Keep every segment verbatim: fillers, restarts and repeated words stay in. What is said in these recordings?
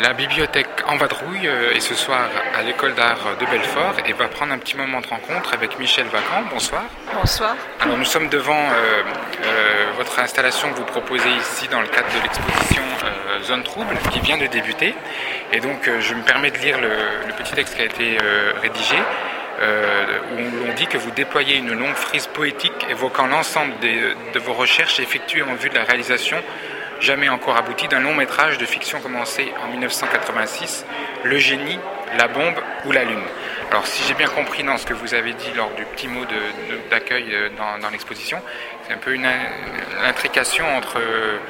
La bibliothèque En Vadrouille euh, est ce soir à l'école d'art de Belfort et va prendre un petit moment de rencontre avec Michèle Vacant. Bonsoir. Bonsoir. Alors nous sommes devant euh, euh, votre installation que vous proposez ici dans le cadre de l'exposition euh, Zone Trouble qui vient de débuter. Et donc euh, je me permets de lire le, le petit texte qui a été euh, rédigé. Euh, où on dit que vous déployez une longue frise poétique évoquant l'ensemble des, de vos recherches effectuées en vue de la réalisation jamais encore aboutie d'un long métrage de fiction commencé en dix-neuf cent quatre-vingt-six, Le génie, la bombe ou la lune. Alors si j'ai bien compris dans ce que vous avez dit lors du petit mot de, de, d'accueil dans, dans l'exposition, c'est un peu une, une intrication entre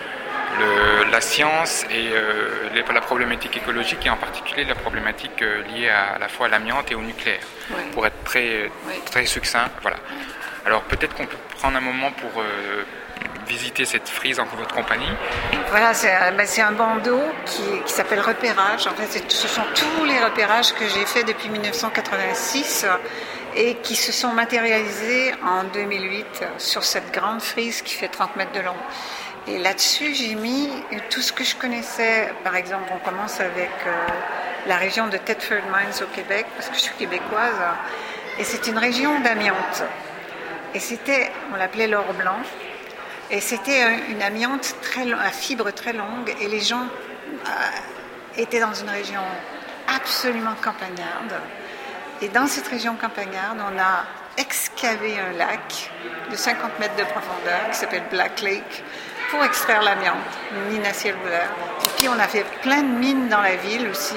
le, la science et euh, les, la problématique écologique et en particulier la problématique euh, liée à, à la fois à l'amiante et au nucléaire, ouais. Pour être très, ouais. très succinct. Voilà. Alors peut-être qu'on peut prendre un moment pour euh, visiter cette frise en votre compagnie. Voilà, c'est, ben, c'est un bandeau qui, qui s'appelle Repérage. En fait, c'est, ce sont tous les repérages que j'ai faits depuis dix-neuf cent quatre-vingt-six et qui se sont matérialisés en deux mille huit sur cette grande frise qui fait trente mètres de long. Et là-dessus, j'ai mis tout ce que je connaissais. Par exemple, on commence avec euh, la région de Thetford Mines au Québec, parce que je suis québécoise, et c'est une région d'amiante. Et c'était, on l'appelait l'or blanc, et c'était une amiante très, à fibre très longue, et les gens euh, étaient dans une région absolument campagnarde. Et dans cette région campagnarde, on a excavé un lac de cinquante mètres de profondeur qui s'appelle Black Lake pour extraire l'amiante, une mine à ciel ouvert. Et puis on a fait plein de mines dans la ville aussi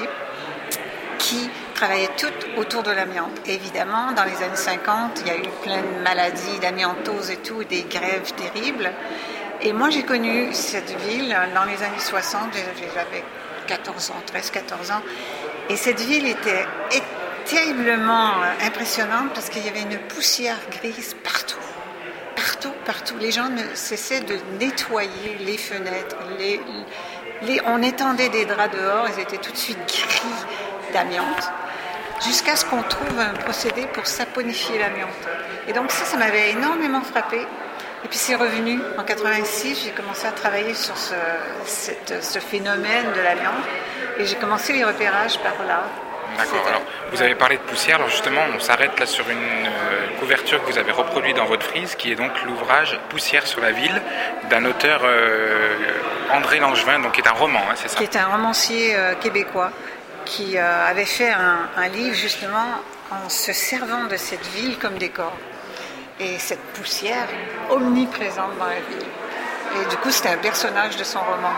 qui travaillaient toutes autour de l'amiante. Évidemment, dans les années cinquante, il y a eu plein de maladies d'amiantose et tout, des grèves terribles. Et moi, j'ai connu cette ville dans les années soixante, j'avais quatorze ans, treize quatorze ans, et cette ville était terriblement impressionnante parce qu'il y avait une poussière grise partout. Partout, partout. Les gens ne cessaient de nettoyer les fenêtres. Les, les, on étendait des draps dehors, ils étaient tout de suite gris d'amiante, jusqu'à ce qu'on trouve un procédé pour saponifier l'amiante. Et donc ça, ça m'avait énormément frappé. Et puis c'est revenu. En quatre-vingt-six, j'ai commencé à travailler sur ce, cette, ce phénomène de l'amiante. Et j'ai commencé les repérages par là. D'accord. Alors, vous avez parlé de poussière. Alors justement, on s'arrête là sur une euh, couverture que vous avez reproduite dans votre frise, qui est donc l'ouvrage Poussière sur la ville d'un auteur euh, André Langevin, donc qui est un roman, hein, c'est ça? Qui est un romancier euh, québécois qui euh, avait fait un, un livre justement en se servant de cette ville comme décor. Et cette poussière omniprésente dans la ville. Et du coup, c'était un personnage de son roman.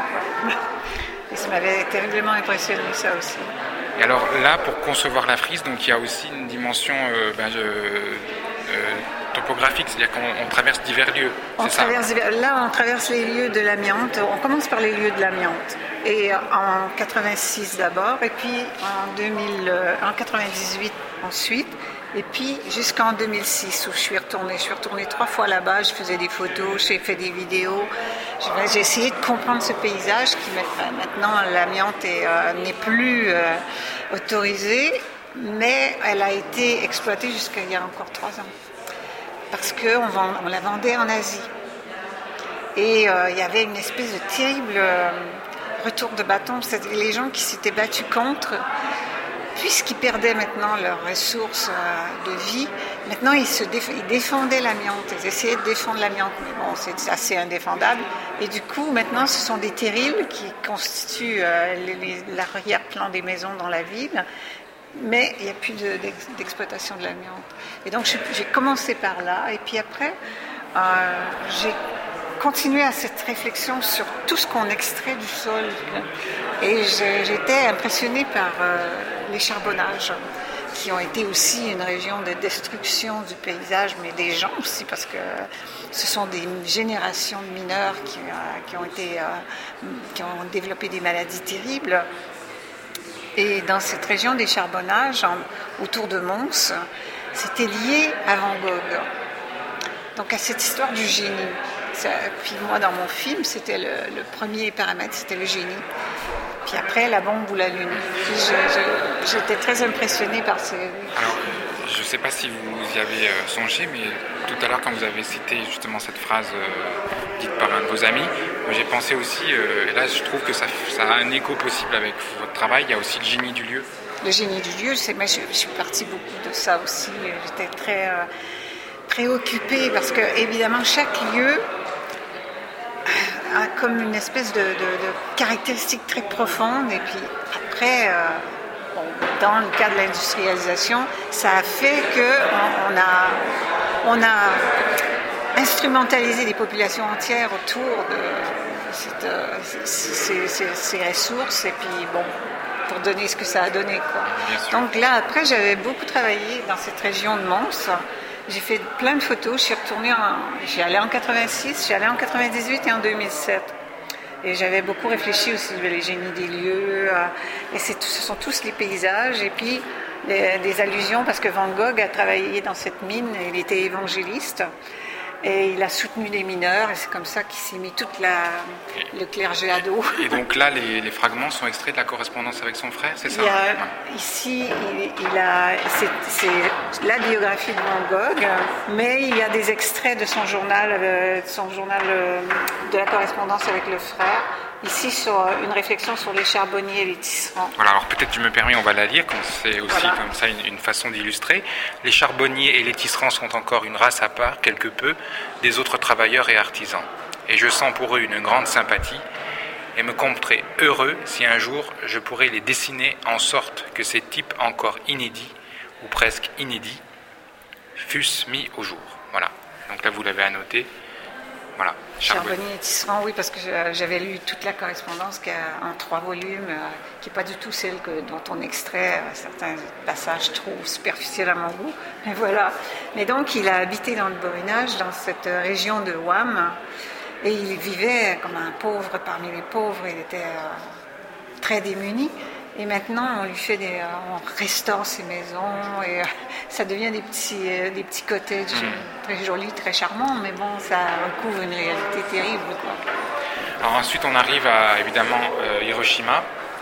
Et ça m'avait terriblement impressionné, ça aussi. Et alors là, pour concevoir la frise, donc il y a aussi une dimension euh, ben, euh, euh, topographique, c'est-à-dire qu'on on traverse divers lieux. On c'est traverse, ça là, on traverse les lieux de l'amiante. On commence par les lieux de l'amiante. Et en quatre-vingt-six d'abord, et puis en, deux mille, en quatre-vingt-dix-huit ensuite, et puis jusqu'en deux mille six où je suis retournée. Je suis retournée trois fois là-bas, je faisais des photos, j'ai fait des vidéos. J'ai essayé de comprendre ce paysage qui maintenant, l'amiante est, euh, n'est plus euh, autorisée, mais elle a été exploitée jusqu'à il y a encore trois ans. Parce qu'on on la vendait en Asie. Et euh, il y avait une espèce de terrible euh, retour de bâton. C'est les gens qui s'étaient battus contre, puisqu'ils perdaient maintenant leurs ressources euh, de vie, maintenant ils, se déf- ils défendaient l'amiante, ils essayaient de défendre l'amiante, mais bon, c'est assez indéfendable. Et du coup, maintenant, ce sont des terrils qui constituent euh, les, les, l'arrière-plan des maisons dans la ville, mais il n'y a plus de, d'ex- d'exploitation de l'amiante. Et donc, j'ai, j'ai commencé par là, et puis après, euh, j'ai continué à cette réflexion sur tout ce qu'on extrait du sol. Et j'étais impressionnée par euh, les charbonnages, qui ont été aussi une région de destruction du paysage, mais des gens aussi, parce que ce sont des générations de mineurs qui, euh, qui, ont, été, euh, qui ont développé des maladies terribles. Et dans cette région des charbonnages, en, autour de Mons, c'était lié à Van Gogh. Donc à cette histoire du génie. Ça, puis moi, dans mon film, c'était le, le premier paramètre, c'était le génie. Puis après, la bombe ou la lune. Puis je, je, j'étais très impressionnée par ces... Alors, je ne sais pas si vous y avez songé, mais tout à l'heure, quand vous avez cité justement cette phrase euh, dite par un de vos amis, Moi, j'ai pensé aussi, euh, et là je trouve que ça, ça a un écho possible avec votre travail, il y a aussi le génie du lieu. Le génie du lieu, c'est, moi, je, je suis partie beaucoup de ça aussi. J'étais très euh, préoccupée parce que, évidemment, chaque lieu a comme une espèce de, de, de caractéristique très profonde. Et puis après, euh, bon, dans le cas de l'industrialisation, ça a fait qu'on on a, on a instrumentalisé des populations entières autour de cette, euh, ces, ces, ces ressources. Et puis, bon, pour donner ce que ça a donné, quoi. Donc là, après, j'avais beaucoup travaillé dans cette région de Mons. J'ai fait plein de photos. Je suis retournée en... J'y allais en quatre-vingt-six, j'y allais en quatre-vingt-dix-huit et en deux mille sept. Et j'avais beaucoup réfléchi aussi sur les génies des lieux. Et c'est, ce sont tous les paysages. Et puis, des, des allusions, parce que Van Gogh a travaillé dans cette mine. Il était évangéliste. Et il a soutenu les mineurs, et c'est comme ça qu'il s'est mis tout le clergé à dos. Et donc là, les, les fragments sont extraits de la correspondance avec son frère, c'est ça? Il y a, ouais. Ici, il, il a, c'est, c'est la biographie de Van Gogh, mais il y a des extraits de son journal, de son journal de la correspondance avec le frère. Ici, sur une réflexion sur les charbonniers et les tisserands. Voilà, alors peut-être tu me permets, on va la lire, comme c'est aussi voilà. Comme ça une, une façon d'illustrer. Les charbonniers et les tisserands sont encore une race à part, quelque peu, des autres travailleurs et artisans. Et je sens pour eux une grande sympathie, et me compterai heureux si un jour je pourrais les dessiner en sorte que ces types encore inédits, ou presque inédits, fussent mis au jour. Voilà, donc là vous l'avez annoté. Voilà, Charbonnier et tisserand, oui, parce que j'avais lu toute la correspondance qui a, en trois volumes, euh, qui n'est pas du tout celle que, dont on extrait euh, certains passages trop superficiels à mon goût. Mais voilà. Mais donc, il a habité dans le Borinage, dans cette région de Ouham, et il vivait comme un pauvre parmi les pauvres. Il était euh, très démuni. Et maintenant, on lui fait des, on restaure ses maisons et ça devient des petits, des petits cottages mmh. très jolis, très charmants, mais bon, ça recouvre une réalité terrible, quoi. Alors ensuite, on arrive à évidemment euh, Hiroshima,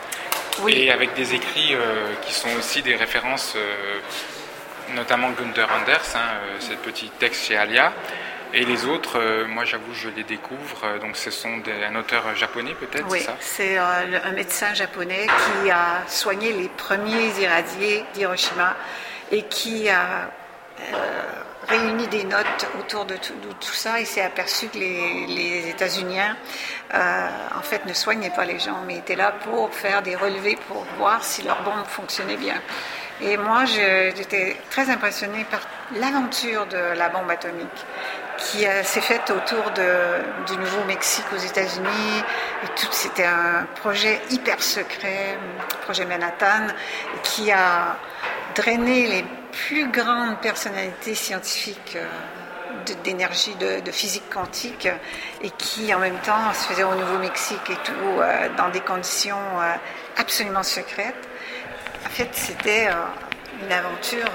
oui. Et avec des écrits euh, qui sont aussi des références, euh, notamment Günther Anders, hein, euh, ce petit texte chez Alia. Et les autres, euh, moi j'avoue, je les découvre. Euh, donc ce sont des, un auteur japonais peut-être, oui, c'est ça? C'est euh, un médecin japonais qui a soigné les premiers irradiés d'Hiroshima et qui a euh, réuni des notes autour de tout, de tout ça. Il s'est aperçu que les, les États-Uniens, euh, en fait, ne soignaient pas les gens, mais étaient là pour faire des relevés pour voir si leur bombe fonctionnait bien. Et moi, je, j'étais très impressionnée par l'aventure de la bombe atomique qui euh, s'est faite autour de, du Nouveau-Mexique aux États-Unis. Et tout, c'était un projet hyper secret, un projet Manhattan, qui a drainé les plus grandes personnalités scientifiques euh, de, d'énergie, de, de physique quantique, et qui en même temps se faisait au Nouveau-Mexique et tout, euh, dans des conditions euh, absolument secrètes. En fait, c'était euh, une aventure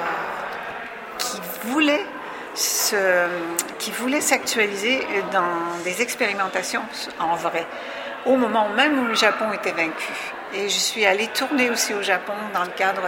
euh, qui voulait se, qui voulait s'actualiser dans des expérimentations en vrai, au moment même où le Japon était vaincu. Et je suis allée tourner aussi au Japon dans le cadre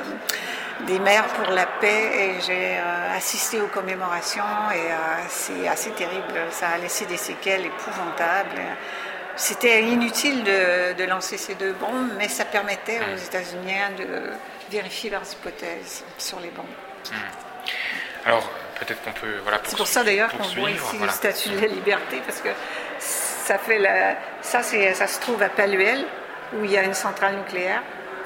de, des Mères pour la paix, et j'ai euh, assisté aux commémorations, et euh, c'est assez terrible, ça a laissé des séquelles épouvantables. C'était inutile de, de lancer ces deux bombes, mais ça permettait aux États-Unis de vérifier leurs hypothèses sur les bombes. Mmh. Alors, peut-être qu'on peut... Voilà, c'est pour ça d'ailleurs qu'on voit ici voilà. le statut de la liberté, parce que ça, fait la, ça, c'est, ça se trouve à Paluel, où il y a une centrale nucléaire,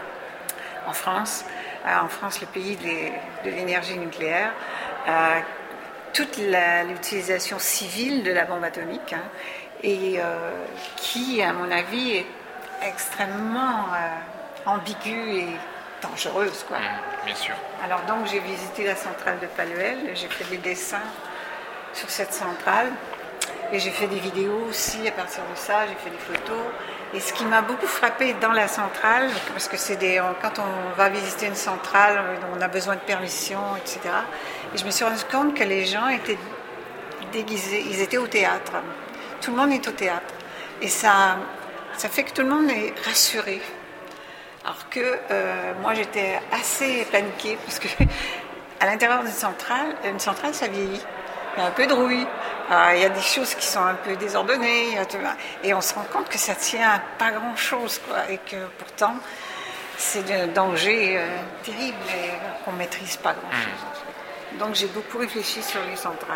en France. Euh, en France, le pays des, de l'énergie nucléaire. Euh, toute la, l'utilisation civile de la bombe atomique, hein, et euh, qui, à mon avis, est extrêmement euh, ambiguë et dangereuse, quoi. Mmh, bien sûr. Alors donc, j'ai visité la centrale de Paluel, j'ai fait des dessins sur cette centrale, et j'ai fait des vidéos aussi à partir de ça, j'ai fait des photos. Et ce qui m'a beaucoup frappé dans la centrale, parce que c'est des, quand on va visiter une centrale, on a besoin de permission, et cetera. Et je me suis rendu compte que les gens étaient déguisés, ils étaient au théâtre. Tout le monde est au théâtre. Et ça, ça fait que tout le monde est rassuré. Alors que euh, moi, j'étais assez paniquée, parce que à l'intérieur d'une centrale, une centrale, ça vieillit. Il y a un peu de rouille. Euh, Il y a des choses qui sont un peu désordonnées, il y a tout- et on se rend compte que ça tient à pas grand-chose, quoi, et que pourtant, c'est un danger euh, terrible, mais qu'on maîtrise pas grand-chose. en fait. Donc j'ai beaucoup réfléchi sur les centrales.